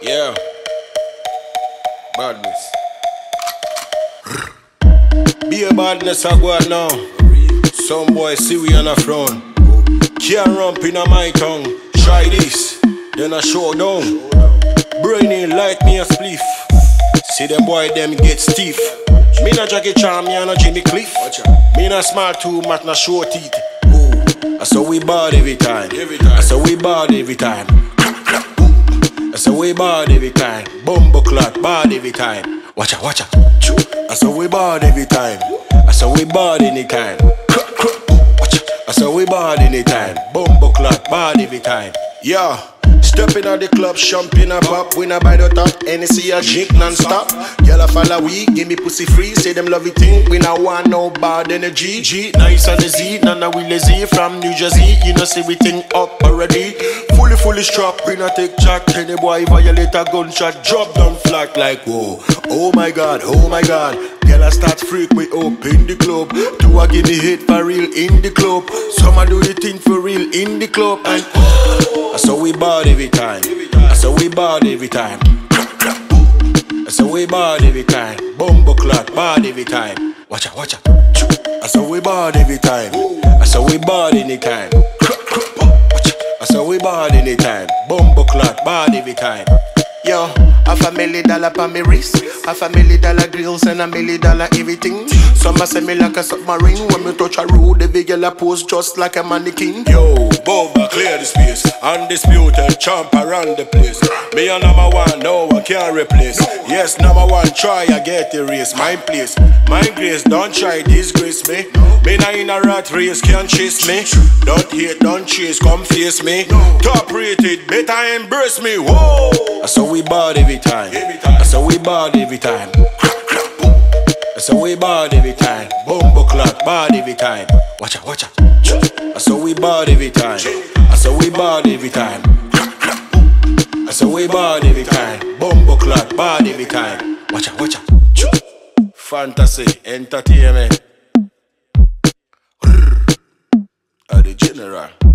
Yeah, badness. Be a badness, I go out now. Some boy see we on a front. Can't rump in my tongue. Try this, then I show down. Brainy like me a spliff. See them boy them get stiff. Me not Jackie Chan, me not Jimmy Cliff. Me not smart too much, not short teeth. I saw we bad every time. I saw we bad every time. I saw we bad every time. Bumbo clot bad every time. Watch out, watch out. I saw we bad every time. I saw we bad anytime. Watch out. I saw we bad anytime. Bumbo clot bad every time. Yeah. Stepping out the club, champagne a pop. We not buy the top, NC a drink non-stop. Girl a follow we, give me pussy free. Say them love it thing, we not want no bad energy. G, nice as the Z, none of we lazy. From New Jersey, you know see we think up already. Fully strapped, we not take chat. Any boy violate a gunshot, drop down flat like whoa. Oh my God, oh my God. Girl I start freak me up in the club. Do I give me hit for real in the club? Some I do the thing for real in the club. And I saw we bad every time. I saw we bad every time. I saw we bad every time. Bumbo clot bad every time. Watch out, watch out. I saw we bad every time. I saw we bad anytime. I saw we bad anytime. Bumbo clot bad every time. Yo, $500,000 for me wrist, $500,000 grills and $1,000,000 everything. Some say me like a submarine. When me touch a road, the big girl a pose just like a mannequin. Yo, Bova clear the space, undisputed champ around the place. Me a number one, no one can replace. Yes, number one, try I get the race. My place, my grace, don't try disgrace me. Me not in a rat race, can't chase me. Don't hate, don't chase, come face me. Top rated, better embrace me. Whoa. I saw we bad every time. I saw we bad every time. I saw we bad every time. Bumbo clot bad every time. Watch out, watch out. I saw we bad every time. I saw we bad every time. I saw we bad every time. Bumbo clot bad every time. Watch out, watch out. Fantasy, entertainment. The general.